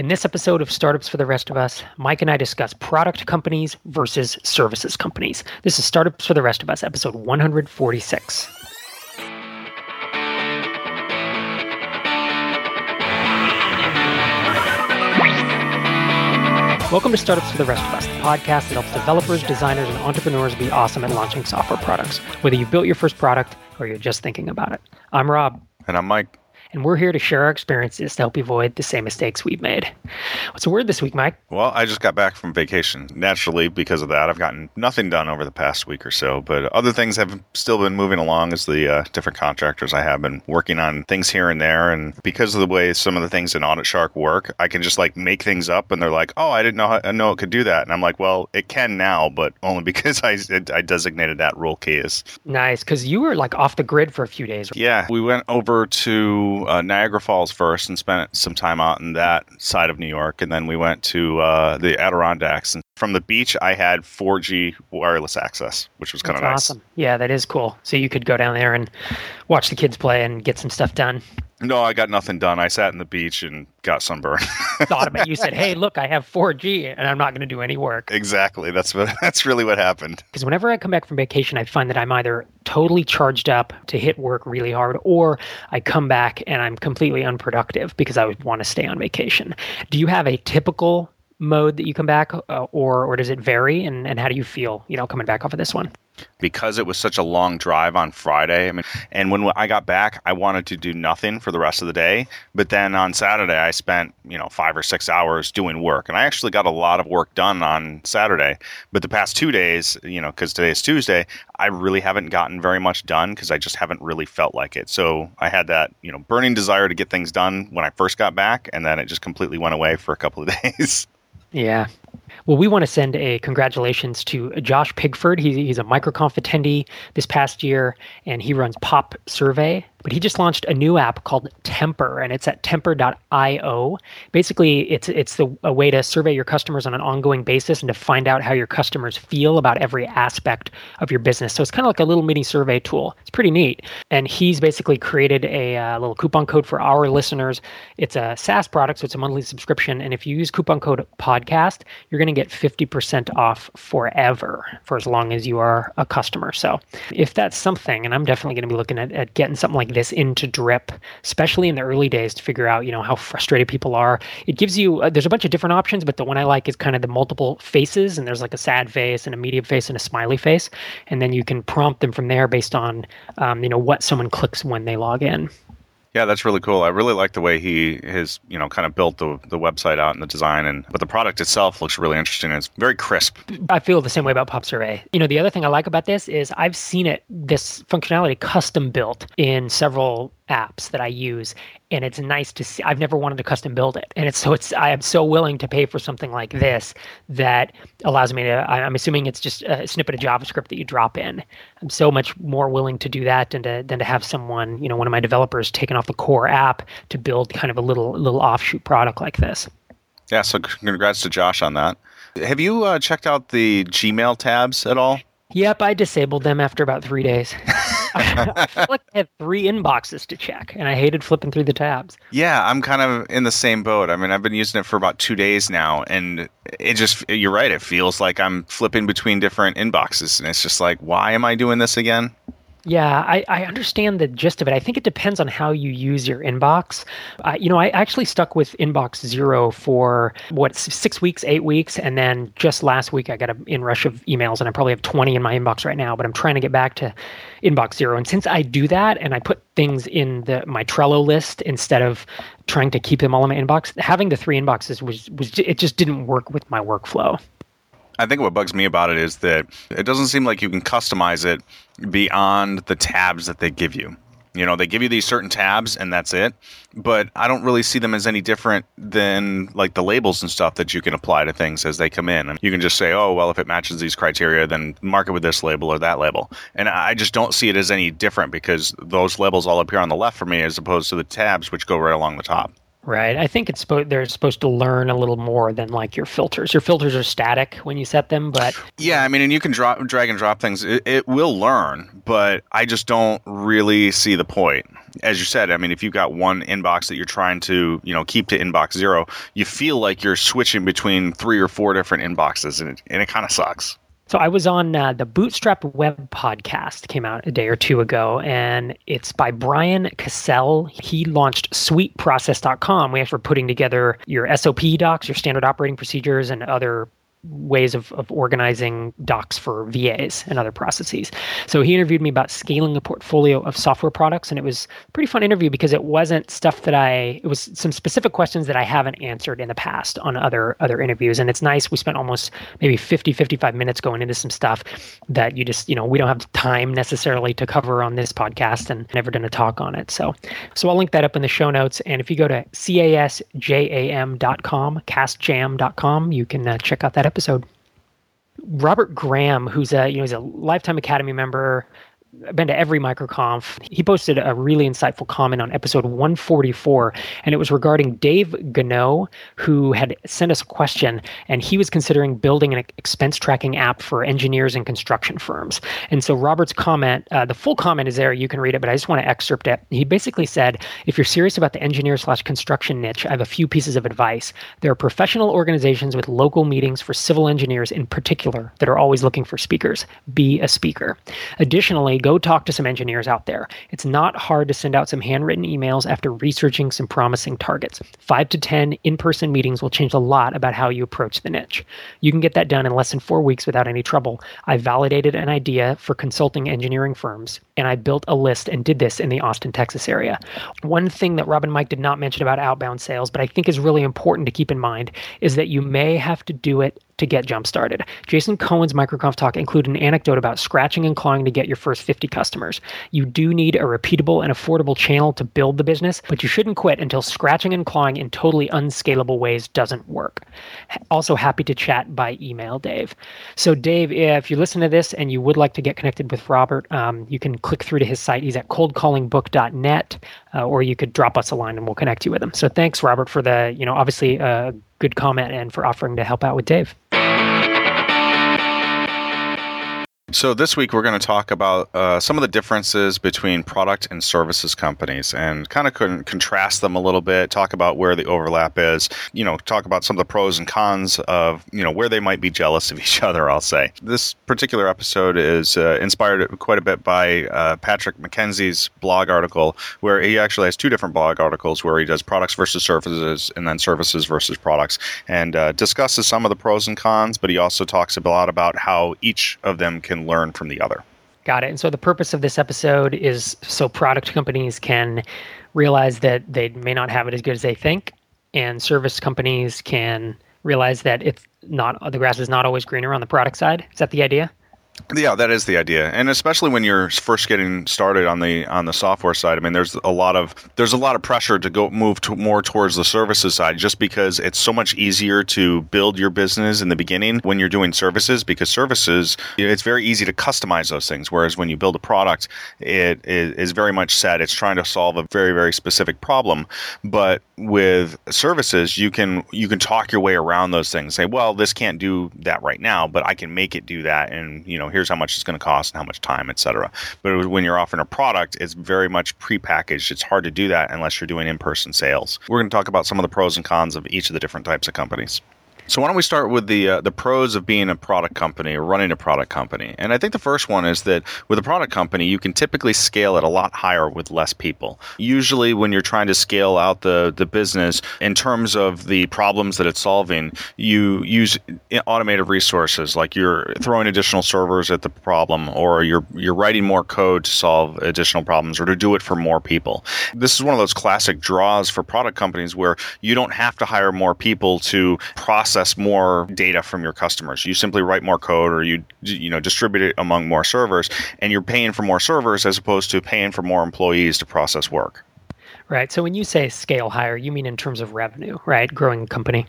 In this episode of Startups for the Rest of Us, Mike and I discuss product companies versus services companies. This is Startups for the Rest of Us, episode 146. Welcome to Startups for the Rest of Us, the podcast that helps developers, designers, and entrepreneurs be awesome at launching software products, whether you built your first product or you're just thinking about it. I'm Rob. And I'm Mike. And we're here to share our experiences to help you avoid the same mistakes we've made. What's the word this week, Mike? Well, I just got back from vacation. Naturally, because of that, I've gotten nothing done over the past week or so. But other things have still been moving along as the different contractors I have been working on things here and there. And because of the way some of the things in Audit Shark work, I can just make things up. And they're like, oh, I didn't know it could do that. And I'm like, well, it can now, but only because I designated that role case. Nice, because you were off the grid for a few days. Yeah, we went over to Niagara Falls first and spent some time out in that side of New York, and then we went to the Adirondacks. And from the beach, I had 4G wireless access, which was kind of nice. Awesome. Yeah, that is cool. So you could go down there and watch the kids play and get some stuff done. No, I got nothing done. I sat in the beach and got sunburned. Thought about it. You said, hey, look, I have 4G and I'm not going to do any work. Exactly. That's really what happened. Because whenever I come back from vacation, I find that I'm either totally charged up to hit work really hard, or I come back and I'm completely unproductive because I would want to stay on vacation. Do you have a typical mode that you come back, or does it vary? And how do you feel, coming back off of this one? Because it was such a long drive on Friday, and when I got back, I wanted to do nothing for the rest of the day. But then on Saturday, I spent 5 or 6 hours doing work, and I actually got a lot of work done on Saturday. But the past 2 days, because today is Tuesday, I really haven't gotten very much done because I just haven't really felt like it. So I had that burning desire to get things done when I first got back, and then it just completely went away for a couple of days. Yeah. Well, we want to send a congratulations to Josh Pigford. He's a MicroConf attendee this past year, and he runs Pop Survey. But he just launched a new app called Temper, and it's at temper.io. Basically, it's a way to survey your customers on an ongoing basis and to find out how your customers feel about every aspect of your business. So it's kind of like a little mini survey tool. It's pretty neat. And he's basically created a little coupon code for our listeners. It's a SaaS product, so it's a monthly subscription. And if you use coupon code podcast, you're going to get 50% off forever for as long as you are a customer. So if that's something, and I'm definitely going to be looking at getting something like this into Drip, especially in the early days, to figure out, how frustrated people are. It gives you, there's a bunch of different options, but the one I like is kind of the multiple faces, and there's a sad face and a medium face and a smiley face. And then you can prompt them from there based on, what someone clicks when they log in. Yeah, that's really cool. I really like the way he has, kind of built the website out and the design, but the product itself looks really interesting. It's very crisp. I feel the same way about Pop Survey. The other thing I like about this is I've seen this functionality custom built in several apps that I use, and it's nice to see. I've never wanted to custom build it, and I am so willing to pay for something like this that allows me to. I'm assuming it's just a snippet of JavaScript that you drop in. I'm so much more willing to do that than to have someone, one of my developers, taking off the core app to build kind of a little offshoot product like this. Yeah, so congrats to Josh on that. Have you checked out the Gmail tabs at all? Yep, I disabled them after about 3 days. I felt like I had 3 inboxes to check, and I hated flipping through the tabs. Yeah, I'm kind of in the same boat. I've been using it for about 2 days now, and you're right, it feels like I'm flipping between different inboxes, and it's just like, why am I doing this again? Yeah, I understand the gist of it. I think it depends on how you use your inbox. I actually stuck with inbox 0 for 6 weeks, 8 weeks, and then just last week I got an inrush of emails, and I probably have 20 in my inbox right now, but I'm trying to get back to inbox 0. And since I do that and I put things in my Trello list instead of trying to keep them all in my inbox, having the 3 inboxes it just didn't work with my workflow. I think what bugs me about it is that it doesn't seem like you can customize it beyond the tabs that they give you. They give you these certain tabs and that's it, but I don't really see them as any different than the labels and stuff that you can apply to things as they come in. And you can just say, oh, well, if it matches these criteria, then mark it with this label or that label. And I just don't see it as any different because those labels all appear on the left for me as opposed to the tabs which go right along the top. Right. I think they're supposed to learn a little more than like your filters. Your filters are static when you set them, but yeah, I mean, and you can drag and drop things. It will learn, but I just don't really see the point. As you said, I mean, if you've got one inbox that you're trying to, keep to inbox 0, you feel like you're switching between 3 or 4 different inboxes, and it kind of sucks. So I was on the Bootstrap Web podcast, came out a day or two ago, and it's by Brian Cassell. He launched SweetProcess.com. We actually were putting together your SOP docs, your standard operating procedures, and other ways of organizing docs for VAs and other processes. So he interviewed me about scaling a portfolio of software products, and it was a pretty fun interview because it wasn't stuff it was some specific questions that I haven't answered in the past on other interviews. And it's nice. We spent almost maybe 55 minutes going into some stuff that you just, we don't have time necessarily to cover on this podcast and never done a talk on it. So I'll link that up in the show notes. And if you go to casjam.com, castjam.com, you can check out that episode. Robert Graham, who's he's a lifetime Academy member, been to every MicroConf. He posted a really insightful comment on episode 144, and it was regarding Dave Gano, who had sent us a question, and he was considering building an expense tracking app for engineers and construction firms. And so Robert's comment, the full comment is there, you can read it, but I just want to excerpt it. He basically said, if you're serious about the engineer/construction niche, I have a few pieces of advice. There are professional organizations with local meetings for civil engineers in particular that are always looking for speakers. Be a speaker. Additionally, go talk to some engineers out there. It's not hard to send out some handwritten emails after researching some promising targets. 5 to 10 in-person meetings will change a lot about how you approach the niche. You can get that done in less than 4 weeks without any trouble. I validated an idea for consulting engineering firms, and I built a list and did this in the Austin, Texas area. One thing that Rob and Mike did not mention about outbound sales, but I think is really important to keep in mind, is that you may have to do it to get jump started. Jason Cohen's MicroConf talk included an anecdote about scratching and clawing to get your first 50 customers. You do need a repeatable and affordable channel to build the business, but you shouldn't quit until scratching and clawing in totally unscalable ways doesn't work. Also happy to chat by email, Dave. So Dave, if you listen to this and you would like to get connected with Robert, you can click through to his site. He's at coldcallingbook.net, or you could drop us a line and we'll connect you with him. So thanks, Robert, for the, obviously good comment and for offering to help out with Dave. So this week we're going to talk about some of the differences between product and services companies and kind of contrast them a little bit, talk about where the overlap is, talk about some of the pros and cons of, where they might be jealous of each other, I'll say. This particular episode is inspired quite a bit by Patrick McKenzie's blog article, where he actually has 2 different blog articles where he does products versus services and then services versus products, and discusses some of the pros and cons, but he also talks a lot about how each of them can learn from the other. Got it. And so the purpose of this episode is so product companies can realize that they may not have it as good as they think, and service companies can realize that the grass is not always greener on the product side. Is that the idea? Yeah, that is the idea, and especially when you're first getting started on the software side. I mean, there's a lot of pressure to move more towards the services side, just because it's so much easier to build your business in the beginning when you're doing services. Because services, it's very easy to customize those things, whereas when you build a product, it is very much set. It's trying to solve a very, very specific problem. But with services, you can talk your way around those things. Say, well, this can't do that right now, but I can make it do that, and here's how much it's going to cost and how much time, etc. But when you're offering a product, it's very much prepackaged. It's hard to do that unless you're doing in-person sales. We're going to talk about some of the pros and cons of each of the different types of companies. So why don't we start with the pros of being a product company or running a product company? And I think the first one is that with a product company, you can typically scale it a lot higher with less people. Usually when you're trying to scale out the business in terms of the problems that it's solving, you use automated resources, like you're throwing additional servers at the problem, or you're writing more code to solve additional problems or to do it for more people. This is one of those classic draws for product companies where you don't have to hire more people to process more data from your customers. You simply write more code, or you distribute it among more servers, and you're paying for more servers as opposed to paying for more employees to process work. Right. So when you say scale higher, you mean in terms of revenue, right? Growing a company.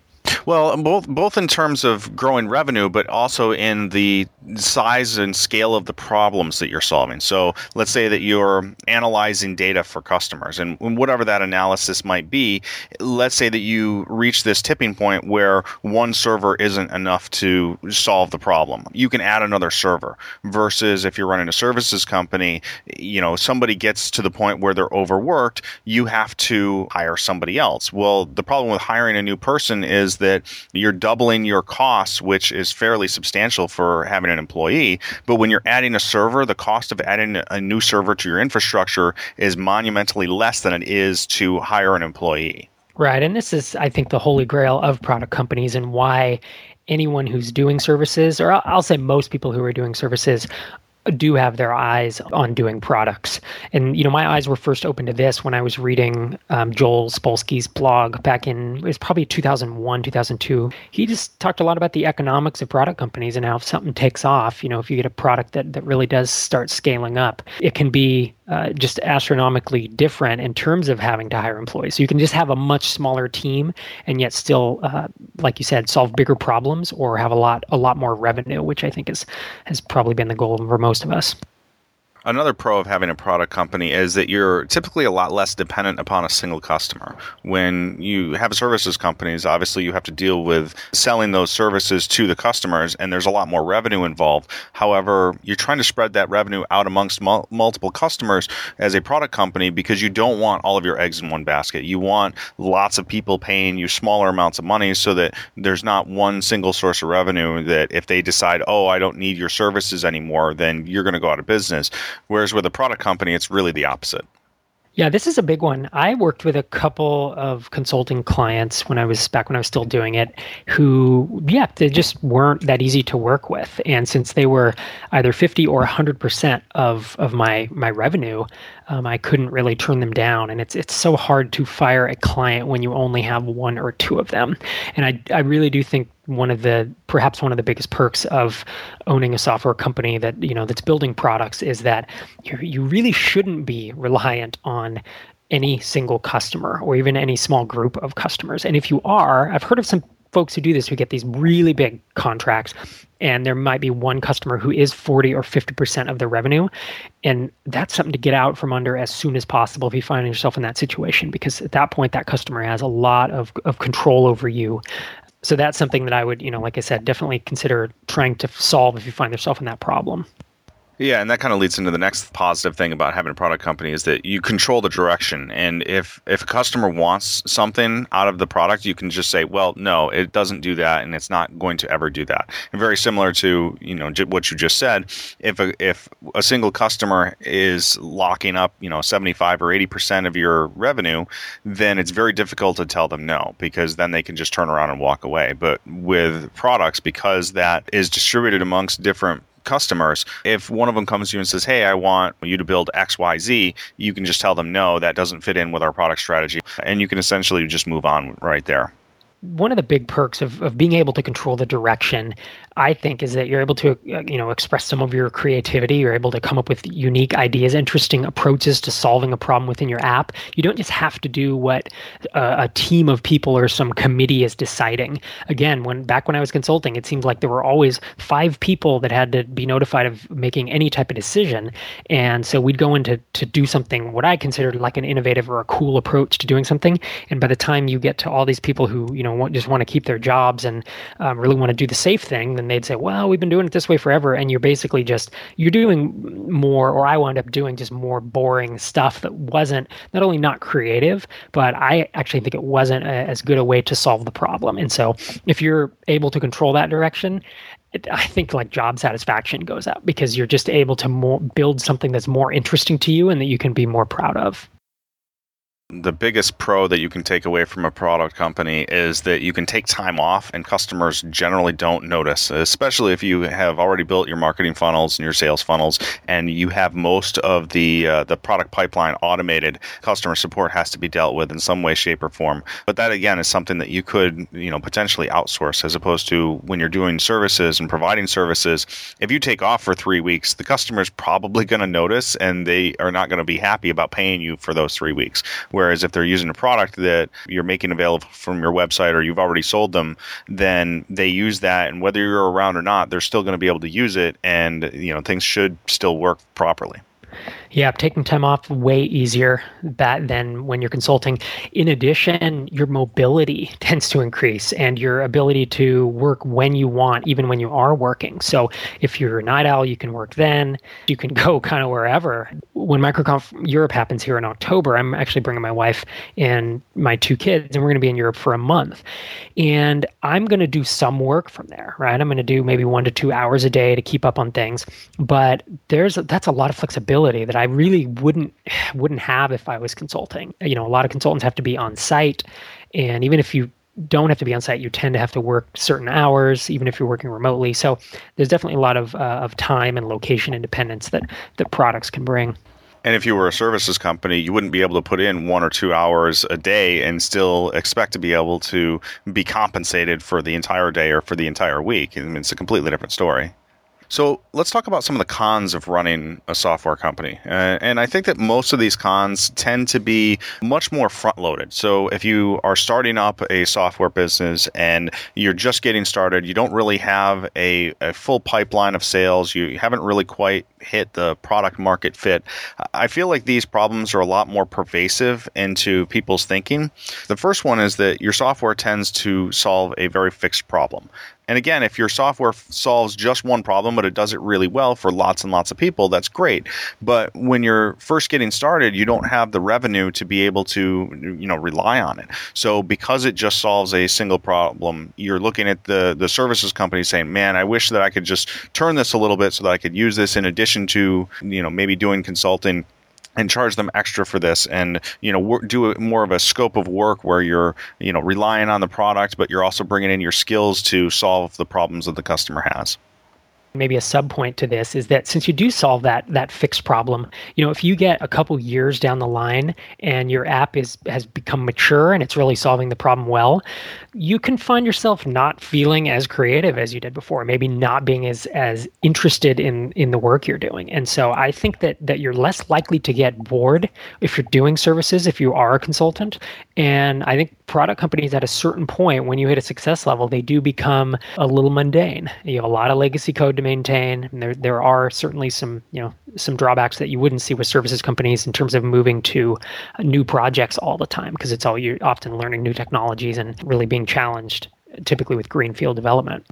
Well, both in terms of growing revenue, but also in the size and scale of the problems that you're solving. So let's say that you're analyzing data for customers, and whatever that analysis might be, let's say that you reach this tipping point where one server isn't enough to solve the problem. You can add another server, versus if you're running a services company, somebody gets to the point where they're overworked, you have to hire somebody else. Well, the problem with hiring a new person is that you're doubling your costs, which is fairly substantial for having an employee. But when you're adding a server, the cost of adding a new server to your infrastructure is monumentally less than it is to hire an employee. Right. And this is, I think, the holy grail of product companies, and why anyone who's doing services, or I'll say most people who are doing services, do have their eyes on doing products. And, my eyes were first open to this when I was reading Joel Spolsky's blog back in, it was probably 2001, 2002. He just talked a lot about the economics of product companies and how if something takes off, if you get a product that really does start scaling up, it can be just astronomically different in terms of having to hire employees. So you can just have a much smaller team and yet still, like you said, solve bigger problems or have a lot more revenue, which I think has probably been the goal for most of us. Another pro of having a product company is that you're typically a lot less dependent upon a single customer. When you have services companies, obviously you have to deal with selling those services to the customers, and there's a lot more revenue involved. However, you're trying to spread that revenue out amongst multiple customers as a product company because you don't want all of your eggs in one basket. You want lots of people paying you smaller amounts of money so that there's not one single source of revenue that if they decide, oh, I don't need your services anymore, then you're going to go out of business. Whereas with a product company, it's really the opposite. Yeah, this is a big one. I worked with a couple of consulting clients when I was still doing it, who, they just weren't that easy to work with. And since they were either 50 or 100% of my revenue, I couldn't really turn them down. And it's so hard to fire a client when you only have one or two of them. And I really do think perhaps one of the biggest perks of owning a software company that, that's building products is that you really shouldn't be reliant on any single customer or even any small group of customers. And if you are, I've heard of some folks who do this, who get these really big contracts, and there might be one customer who is 40 or 50% of their revenue. And that's something to get out from under as soon as possible if you find yourself in that situation, because at that point, that customer has a lot of control over you. So that's something that I would, like I said, definitely consider trying to solve if you find yourself in that problem. Yeah, and that kind of leads into the next positive thing about having a product company is that you control the direction. And if a customer wants something out of the product, you can just say, well, no, it doesn't do that, and it's not going to ever do that. And very similar to what you just said, if a single customer is locking up 75 or 80% of your revenue, then it's very difficult to tell them no, because then they can just turn around and walk away. But with products, because that is distributed amongst different customers, if one of them comes to you and says, hey, I want you to build XYZ, you can just tell them, no, that doesn't fit in with our product strategy. And you can essentially just move on right there. One of the big perks of being able to control the direction, I think, is that you're able to, express some of your creativity. You're able to come up with unique ideas, interesting approaches to solving a problem within your app. You don't just have to do what a team of people or some committee is deciding. Again, back when I was consulting, it seemed like there were always 5 people that had to be notified of making any type of decision. And so we'd go in to do something, what I considered like an innovative or a cool approach to doing something. And by the time you get to all these people who, just want to keep their jobs and really want to do the safe thing, then they'd say, well, we've been doing it this way forever. And you're basically you're doing more, or I wound up doing just more boring stuff that wasn't not only not creative, but I actually think it wasn't as good a way to solve the problem. And so if you're able to control that direction, I think like job satisfaction goes up because you're just able to build something that's more interesting to you and that you can be more proud of. The biggest pro that you can take away from a product company is that you can take time off and customers generally don't notice, especially if you have already built your marketing funnels and your sales funnels and you have most of the product pipeline automated. Customer support has to be dealt with in some way, shape, or form. But that, again, is something that you could potentially outsource as opposed to when you're doing services and providing services. If you take off for 3 weeks, the customer's probably going to notice and they are not going to be happy about paying you for those 3 weeks. Whereas if they're using a product that you're making available from your website or you've already sold them, then they use that, and whether you're around or not, they're still going to be able to use it, and things should still work properly. Yeah, taking time off way easier than when you're consulting. In addition, your mobility tends to increase and your ability to work when you want, even when you are working. So if you're a night owl, you can work then. You can go kind of wherever. When MicroConf Europe happens here in October, I'm actually bringing my wife and my 2 kids, and we're going to be in Europe for a month. And I'm going to do some work from there, right? I'm going to do maybe 1 to 2 hours a day to keep up on things. But that's a lot of flexibility that I really wouldn't have if I was consulting. A lot of consultants have to be on site, and even if you don't have to be on site, you tend to have to work certain hours, even if you're working remotely. So there's definitely a lot of time and location independence that products can bring. And if you were a services company, you wouldn't be able to put in 1 or 2 hours a day and still expect to be able to be compensated for the entire day or for the entire week. I mean, it's a completely different story. So let's talk about some of the cons of running a software company. And I think that most of these cons tend to be much more front-loaded. So if you are starting up a software business and you're just getting started, you don't really have a full pipeline of sales, you haven't really quite hit the product market fit, I feel like these problems are a lot more pervasive into people's thinking. The first one is that your software tends to solve a very fixed problem. And again, if your software solves just one problem, but it does it really well for lots and lots of people, that's great. But when you're first getting started, you don't have the revenue to be able to, rely on it. So because it just solves a single problem, you're looking at the services company saying, man, I wish that I could just turn this a little bit so that I could use this in addition to, maybe doing consulting, and charge them extra for this, and do more of a scope of work where you're relying on the product, but you're also bringing in your skills to solve the problems that the customer has. Maybe a sub point to this is that since you do solve that fixed problem, if you get a couple years down the line and your app has become mature and it's really solving the problem well, you can find yourself not feeling as creative as you did before, maybe not being as interested in the work you're doing. And so I think that you're less likely to get bored if you're doing services, if you are a consultant. And I think product companies at a certain point, when you hit a success level, they do become a little mundane. You have a lot of legacy code to maintain. And there are certainly some drawbacks that you wouldn't see with services companies in terms of moving to new projects all the time, because you're often learning new technologies and really being challenged, typically with greenfield development.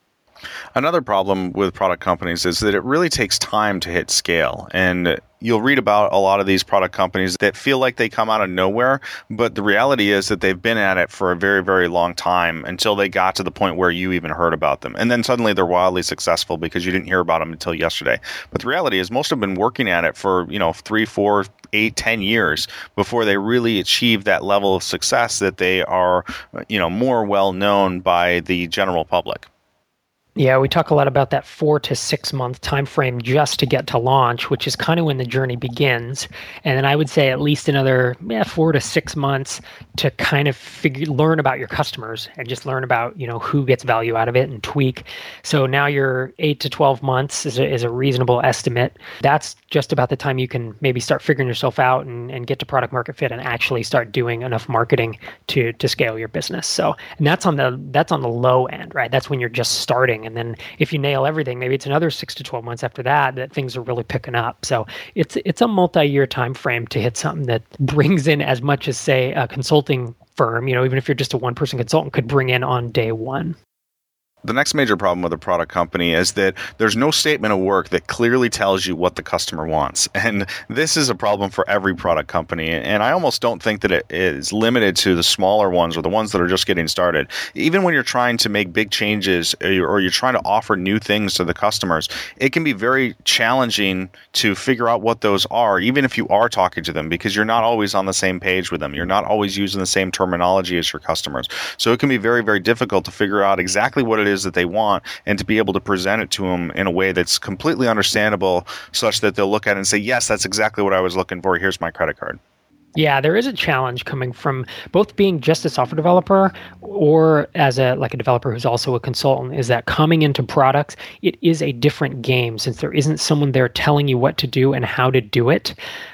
Another problem with product companies is that it really takes time to hit scale. And you'll read about a lot of these product companies that feel like they come out of nowhere, but the reality is that they've been at it for a very, very long time until they got to the point where you even heard about them. And then suddenly they're wildly successful because you didn't hear about them until yesterday. But the reality is most have been working at it for 3, 4, 8, 10 years before they really achieve that level of success that they are more well known by the general public. Yeah, we talk a lot about that 4 to 6 month time frame just to get to launch, which is kind of when the journey begins. And then I would say at least another 4 to 6 months to kind of learn about your customers and just learn about who gets value out of it and tweak. So now your 8 to 12 months is a reasonable estimate. That's just about the time you can maybe start figuring yourself out and get to product market fit and actually start doing enough marketing to scale your business. So, and that's on the low end, right? That's when you're just starting. And then if you nail everything, maybe it's another 6 to 12 months after that things are really picking up. So it's a multi-year time frame to hit something that brings in as much as, say, a consulting firm, even if you're just a one-person consultant, could bring in on day one. The next major problem with a product company is that there's no statement of work that clearly tells you what the customer wants. And this is a problem for every product company. And I almost don't think that it is limited to the smaller ones or the ones that are just getting started. Even when you're trying to make big changes or you're trying to offer new things to the customers, it can be very challenging to figure out what those are, even if you are talking to them, because you're not always on the same page with them. You're not always using the same terminology as your customers. So it can be very, very difficult to figure out exactly what it is that they want and to be able to present it to them in a way that's completely understandable such that they'll look at it and say, yes, that's exactly what I was looking for. Here's my credit card. Yeah, there is a challenge coming from both being just a software developer or as a developer who's also a consultant, is that coming into products, it is a different game since there isn't someone there telling you what to do and how to do it.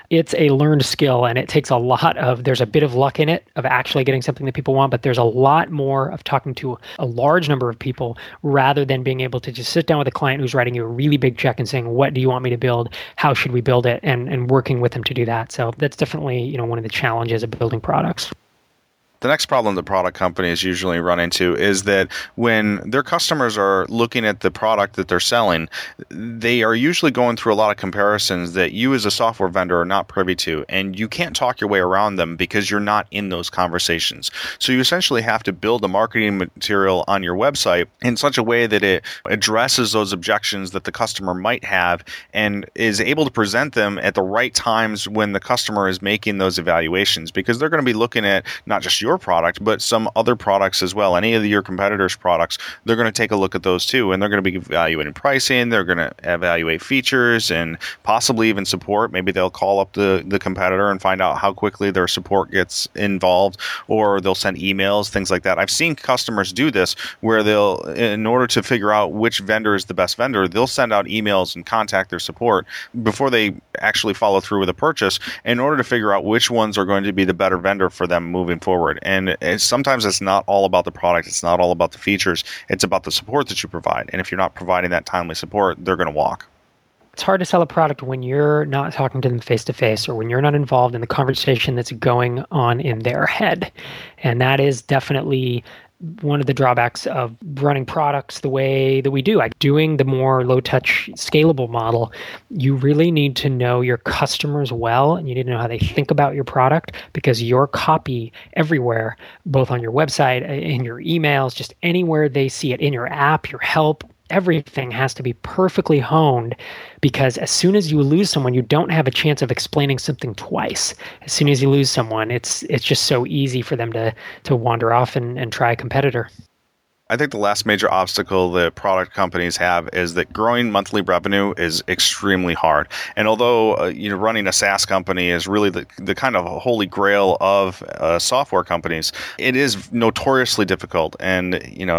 It's a learned skill, and it takes there's a bit of luck in it of actually getting something that people want, but there's a lot more of talking to a large number of people rather than being able to just sit down with a client who's writing you a really big check and saying, what do you want me to build? How should we build it? And working with them to do that. So that's definitely, one of the challenges of building products. The next problem that product companies usually run into is that when their customers are looking at the product that they're selling, they are usually going through a lot of comparisons that you as a software vendor are not privy to, and you can't talk your way around them because you're not in those conversations. So you essentially have to build a marketing material on your website in such a way that it addresses those objections that the customer might have and is able to present them at the right times when the customer is making those evaluations, because they're going to be looking at not just your product, but some other products as well. Any of your competitors' products, they're going to take a look at those too, and they're going to be evaluating pricing, they're going to evaluate features, and possibly even support. Maybe they'll call up the competitor and find out how quickly their support gets involved, or they'll send emails, things like that. I've seen customers do this where they'll, in order to figure out which vendor is the best vendor, they'll send out emails and contact their support before they actually follow through with a purchase in order to figure out which ones are going to be the better vendor for them moving forward. And sometimes it's not all about the product. It's not all about the features. It's about the support that you provide. And if you're not providing that timely support, they're going to walk. It's hard to sell a product when you're not talking to them face-to-face, or when you're not involved in the conversation that's going on in their head. And that is definitely one of the drawbacks of running products the way that we do. Like doing the more low-touch, scalable model, you really need to know your customers well, and you need to know how they think about your product, because your copy everywhere, both on your website, in your emails, just anywhere they see it, in your app, your help, everything has to be perfectly honed, because as soon as you lose someone, you don't have a chance of explaining something twice. As soon as you lose someone, it's just so easy for them to wander off and try a competitor. I think the last major obstacle that product companies have is that growing monthly revenue is extremely hard. And although running a SaaS company is really the kind of holy grail of software companies, it is notoriously difficult. And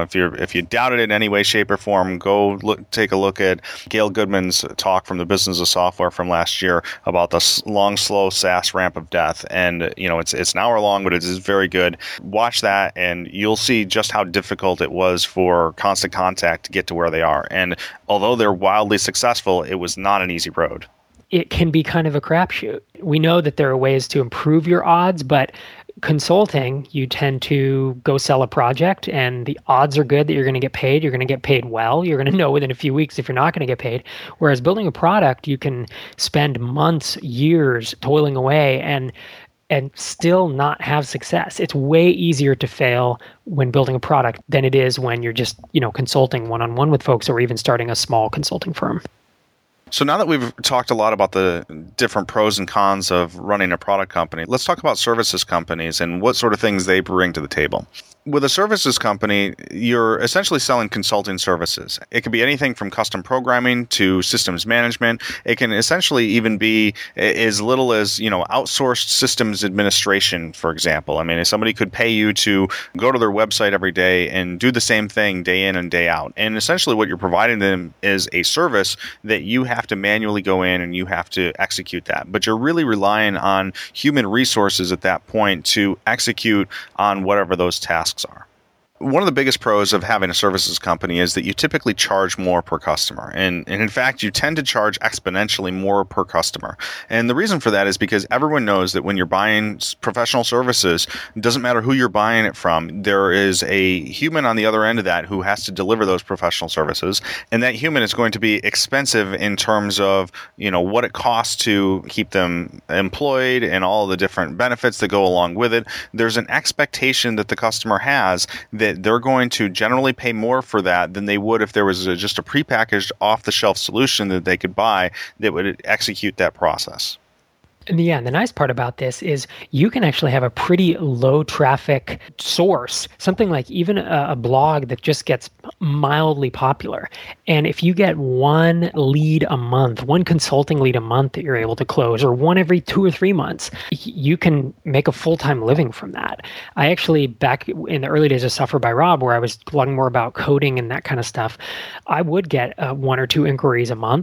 if you doubt it in any way, shape, or form, take a look at Gail Goodman's talk from the Business of Software from last year about the long, slow SaaS ramp of death. And it's an hour long, but it is very good. Watch that, and you'll see just how difficult it was for Constant Contact to get to where they are. And although they're wildly successful, it was not an easy road. It can be kind of a crapshoot. We know that there are ways to improve your odds, but consulting, you tend to go sell a project and the odds are good that you're going to get paid. You're going to get paid well. You're going to know within a few weeks if you're not going to get paid. Whereas building a product, you can spend months, years toiling away and still not have success. It's way easier to fail when building a product than it is when you're just, consulting one-on-one with folks, or even starting a small consulting firm. So now that we've talked a lot about the different pros and cons of running a product company, let's talk about services companies and what sort of things they bring to the table. With a services company, you're essentially selling consulting services. It could be anything from custom programming to systems management. It can essentially even be as little as, outsourced systems administration, for example. I mean, if somebody could pay you to go to their website every day and do the same thing day in and day out. And essentially what you're providing them is a service that you have to manually go in and you have to execute that. But you're really relying on human resources at that point to execute on whatever those tasks are. One of the biggest pros of having a services company is that you typically charge more per customer. And in fact, you tend to charge exponentially more per customer. And the reason for that is because everyone knows that when you're buying professional services, it doesn't matter who you're buying it from, there is a human on the other end of that who has to deliver those professional services. And that human is going to be expensive in terms of, what it costs to keep them employed and all the different benefits that go along with it. There's an expectation that the customer has that they're going to generally pay more for that than they would if there was just a prepackaged off-the-shelf solution that they could buy that would execute that process. And the nice part about this is you can actually have a pretty low traffic source, something like even a blog that just gets mildly popular. And if you get one lead a month, one consulting lead a month that you're able to close, or one every 2 or 3 months, you can make a full-time living from that. I actually, back in the early days of Software by Rob, where I was blogging more about coding and that kind of stuff, I would get 1 or 2 inquiries a month.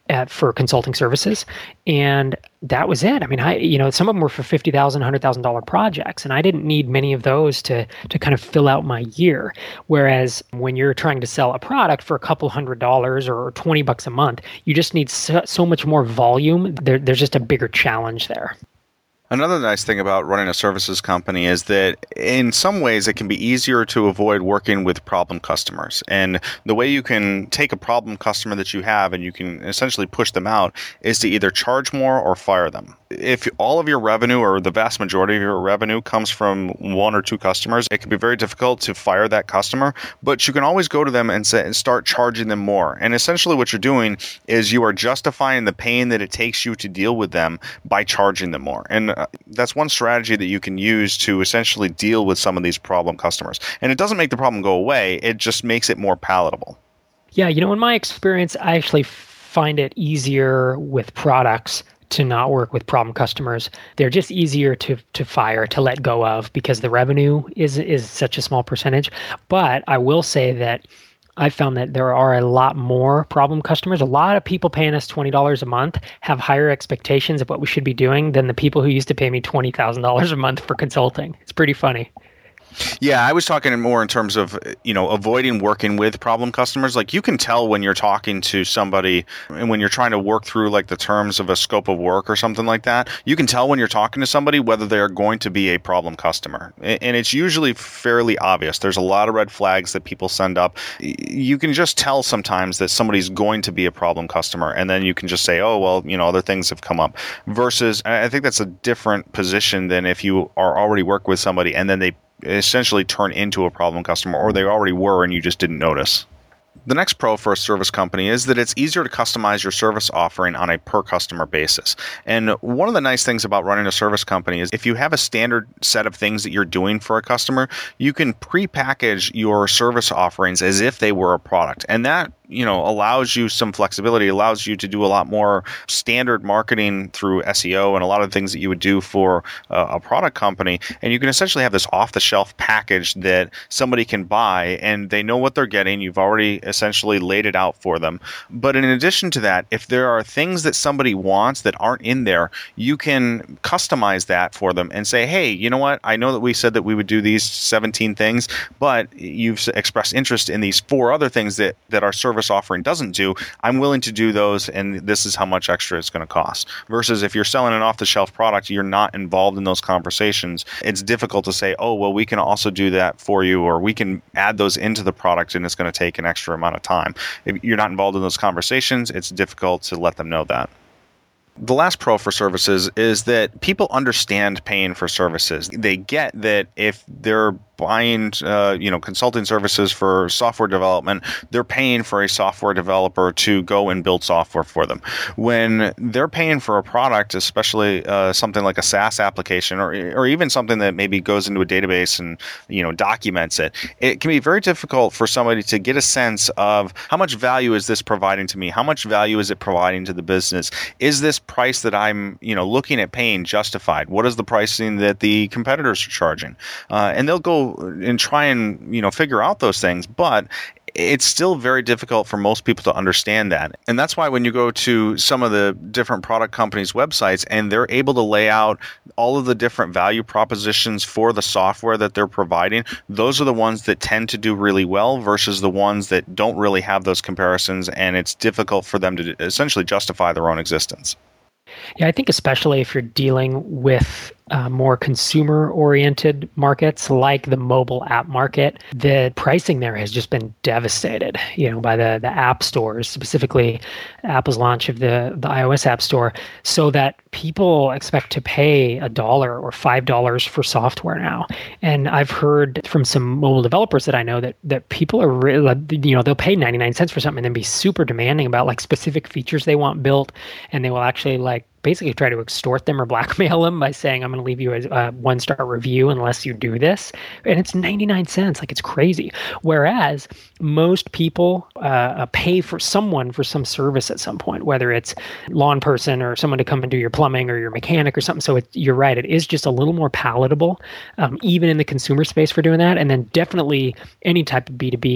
for consulting services, and that was it. I mean, some of them were for $50,000, $100,000 projects, and I didn't need many of those to kind of fill out my year. Whereas when you're trying to sell a product for a couple $100 or $20 a month, you just need so much more volume. There's just a bigger challenge there. Another nice thing about running a services company is that in some ways it can be easier to avoid working with problem customers. And the way you can take a problem customer that you have and you can essentially push them out is to either charge more or fire them. If all of your revenue or the vast majority of your revenue comes from one or two customers, it can be very difficult to fire that customer, but you can always go to them and start charging them more. And essentially what you're doing is you are justifying the pain that it takes you to deal with them by charging them more. And that's one strategy that you can use to essentially deal with some of these problem customers. And it doesn't make the problem go away, it just makes it more palatable. Yeah, in my experience, I actually find it easier with products to not work with problem customers. They're just easier to fire, to let go of, because the revenue is such a small percentage. But I will say that I found that there are a lot more problem customers. A lot of people paying us $20 a month have higher expectations of what we should be doing than the people who used to pay me $20,000 a month for consulting. It's pretty funny. Yeah, I was talking more in terms of, avoiding working with problem customers. Like, you can tell when you're talking to somebody and when you're trying to work through like the terms of a scope of work or something like that, you can tell when you're talking to somebody whether they're going to be a problem customer. And it's usually fairly obvious. There's a lot of red flags that people send up. You can just tell sometimes that somebody's going to be a problem customer, and then you can just say, oh, well, other things have come up. Versus, I think that's a different position than if you are already working with somebody and then they essentially turn into a problem customer, or they already were and you just didn't notice. The next pro for a service company is that it's easier to customize your service offering on a per customer basis. And one of the nice things about running a service company is if you have a standard set of things that you're doing for a customer, you can pre-package your service offerings as if they were a product. And that allows you some flexibility, allows you to do a lot more standard marketing through SEO and a lot of things that you would do for a product company. And you can essentially have this off-the-shelf package that somebody can buy and they know what they're getting. You've already essentially laid it out for them. But in addition to that, if there are things that somebody wants that aren't in there, you can customize that for them and say, hey, you know what? I know that we said that we would do these 17 things, but you've expressed interest in these 4 other things that our service offering doesn't do. I'm willing to do those, and this is how much extra it's going to cost. Versus if you're selling an off-the-shelf product, you're not involved in those conversations. It's difficult to say, oh, well, we can also do that for you, or we can add those into the product, and it's going to take an extra amount of time. If you're not involved in those conversations, it's difficult to let them know that. The last pro for services is that people understand paying for services. They get that if they're buying consulting services for software development, they're paying for a software developer to go and build software for them. When they're paying for a product, especially something like a SaaS application or even something that maybe goes into a database and documents it, it can be very difficult for somebody to get a sense of how much value is this providing to me? How much value is it providing to the business? Is this price that I'm looking at paying justified? What is the pricing that the competitors are charging? And they'll go and try and figure out those things, but it's still very difficult for most people to understand that. And that's why when you go to some of the different product companies' websites and they're able to lay out all of the different value propositions for the software that they're providing, those are the ones that tend to do really well versus the ones that don't really have those comparisons, and it's difficult for them to essentially justify their own existence. Yeah, I think especially if you're dealing with more consumer-oriented markets like the mobile app market, the pricing there has just been devastated, by the app stores, specifically Apple's launch of the iOS App Store, so that people expect to pay $1 or $5 for software now. And I've heard from some mobile developers that I know that people are really, they'll pay 99 cents for something and then be super demanding about like specific features they want built, and they will actually basically try to extort them or blackmail them by saying, I'm going to leave you a 1-star review unless you do this. And it's 99 cents. It's crazy. Whereas most people pay for someone for some service at some point, whether it's lawn person or someone to come and do your plumbing or your mechanic or something. So you're right. It is just a little more palatable, even in the consumer space for doing that. And then definitely any type of B2B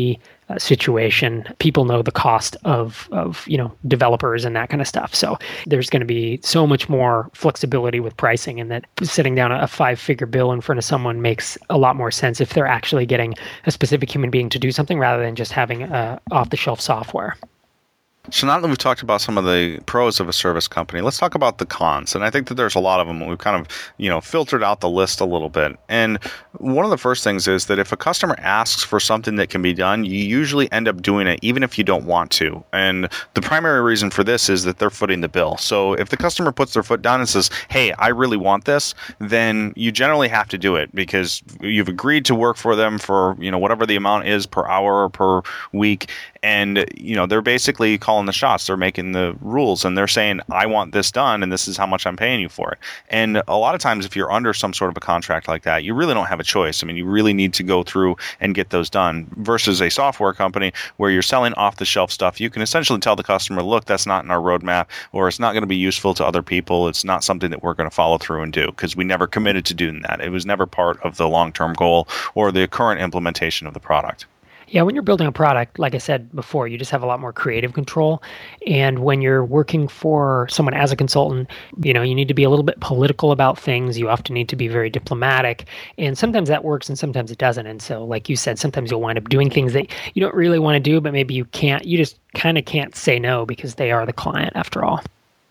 situation. People know the cost of developers and that kind of stuff. So there's going to be so much more flexibility with pricing, and that sitting down a 5-figure bill in front of someone makes a lot more sense if they're actually getting a specific human being to do something rather than just having off-the-shelf software. So now that we've talked about some of the pros of a service company, let's talk about the cons. And I think that there's a lot of them. We've kind of, filtered out the list a little bit. And one of the first things is that if a customer asks for something that can be done, you usually end up doing it even if you don't want to. And the primary reason for this is that they're footing the bill. So if the customer puts their foot down and says, hey, I really want this, then you generally have to do it because you've agreed to work for them for, whatever the amount is per hour or per week. And, they're basically calling the shots. They're making the rules, and they're saying, I want this done, and this is how much I'm paying you for it. And a lot of times, if you're under some sort of a contract like that, you really don't have a choice. I mean, you really need to go through and get those done versus a software company where you're selling off-the-shelf stuff. You can essentially tell the customer, look, that's not in our roadmap, or it's not going to be useful to other people. It's not something that we're going to follow through and do because we never committed to doing that. It was never part of the long-term goal or the current implementation of the product. Yeah, when you're building a product, like I said before, you just have a lot more creative control. And when you're working for someone as a consultant, you need to be a little bit political about things. You often need to be very diplomatic. And sometimes that works and sometimes it doesn't. And so, like you said, sometimes you'll wind up doing things that you don't really want to do, but maybe you can't. You just kind of can't say no because they are the client after all.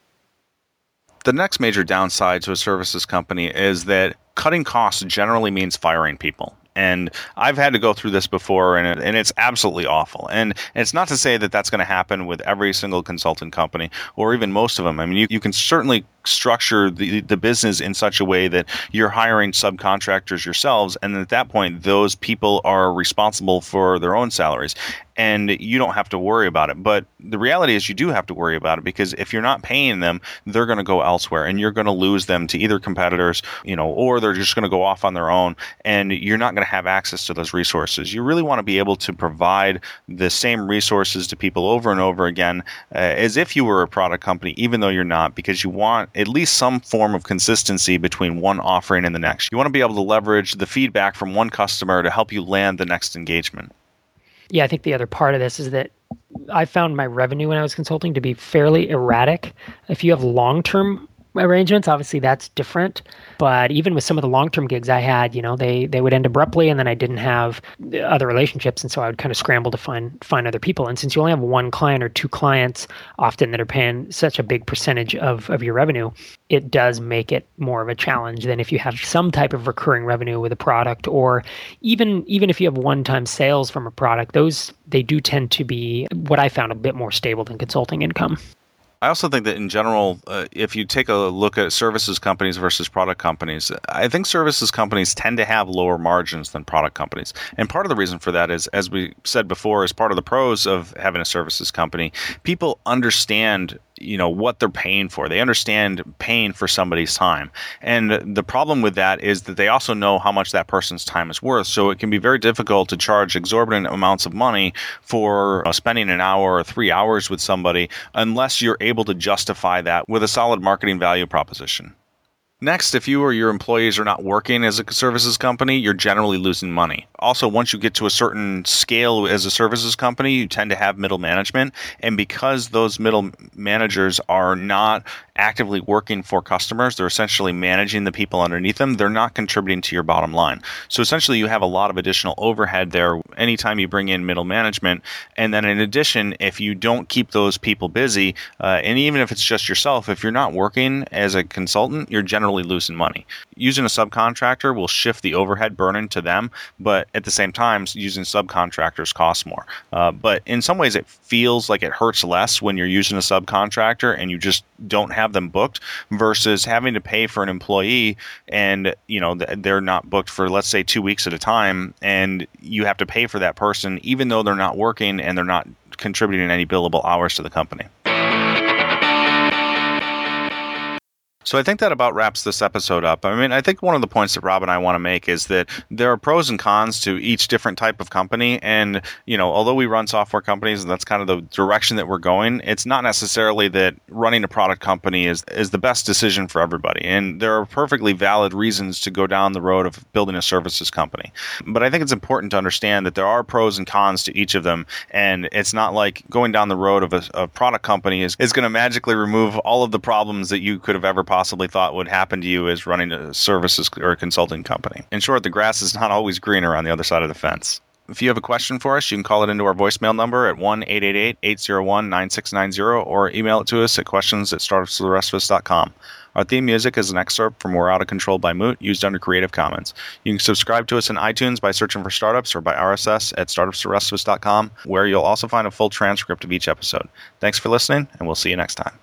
The next major downside to a services company is that cutting costs generally means firing people. And I've had to go through this before, and it's absolutely awful. And it's not to say that that's going to happen with every single consulting company or even most of them. I mean, you can certainly structure the business in such a way that you're hiring subcontractors yourselves, and at that point, those people are responsible for their own salaries. And you don't have to worry about it. But the reality is you do have to worry about it because if you're not paying them, they're going to go elsewhere and you're going to lose them to either competitors, or they're just going to go off on their own and you're not going to have access to those resources. You really want to be able to provide the same resources to people over and over again as if you were a product company, even though you're not, because you want at least some form of consistency between one offering and the next. You want to be able to leverage the feedback from one customer to help you land the next engagement. Yeah, I think the other part of this is that I found my revenue when I was consulting to be fairly erratic. If you have long-term arrangements, obviously that's different. But even with some of the long-term gigs I had, they would end abruptly, and then I didn't have other relationships, and so I would kind of scramble to find other people. And since you only have one client or two clients often that are paying such a big percentage of your revenue, it does make it more of a challenge than if you have some type of recurring revenue with a product, or even if you have one-time sales from a product. They do tend to be, what I found, a bit more stable than consulting income. I also think that in general, if you take a look at services companies versus product companies, I think services companies tend to have lower margins than product companies. And part of the reason for that is, as we said before, as part of the pros of having a services company, people understand what they're paying for. They understand paying for somebody's time. And the problem with that is that they also know how much that person's time is worth. So it can be very difficult to charge exorbitant amounts of money for spending an hour or 3 hours with somebody unless you're able to justify that with a solid marketing value proposition. Next, if you or your employees are not working as a services company, you're generally losing money. Also, once you get to a certain scale as a services company, you tend to have middle management. And because those middle managers are not actively working for customers, they're essentially managing the people underneath them, they're not contributing to your bottom line. So essentially, you have a lot of additional overhead there anytime you bring in middle management. And then in addition, if you don't keep those people busy, and even if it's just yourself, if you're not working as a consultant, you're generally losing money. Using a subcontractor will shift the overhead burden to them, but at the same time, using subcontractors costs more. But in some ways, it feels like it hurts less when you're using a subcontractor and you just don't have them booked versus having to pay for an employee and they're not booked for, let's say, 2 weeks at a time, and you have to pay for that person even though they're not working and they're not contributing any billable hours to the company. So I think that about wraps this episode up. I mean, I think one of the points that Rob and I want to make is that there are pros and cons to each different type of company. And, although we run software companies and that's kind of the direction that we're going, it's not necessarily that running a product company is the best decision for everybody. And there are perfectly valid reasons to go down the road of building a services company. But I think it's important to understand that there are pros and cons to each of them. And it's not like going down the road of a product company is going to magically remove all of the problems that you could have ever possibly thought would happen to you as running a services or a consulting company. In short, the grass is not always greener on the other side of the fence. If you have a question for us, you can call it into our voicemail number at 1-888-801-9690 or email it to us at questions@startupsfortherestofus.com. Our theme music is an excerpt from We're Out of Control by Moot, used under Creative Commons. You can subscribe to us in iTunes by searching for Startups or by RSS at startupsfortherestofus.com, where you'll also find a full transcript of each episode. Thanks for listening, and we'll see you next time.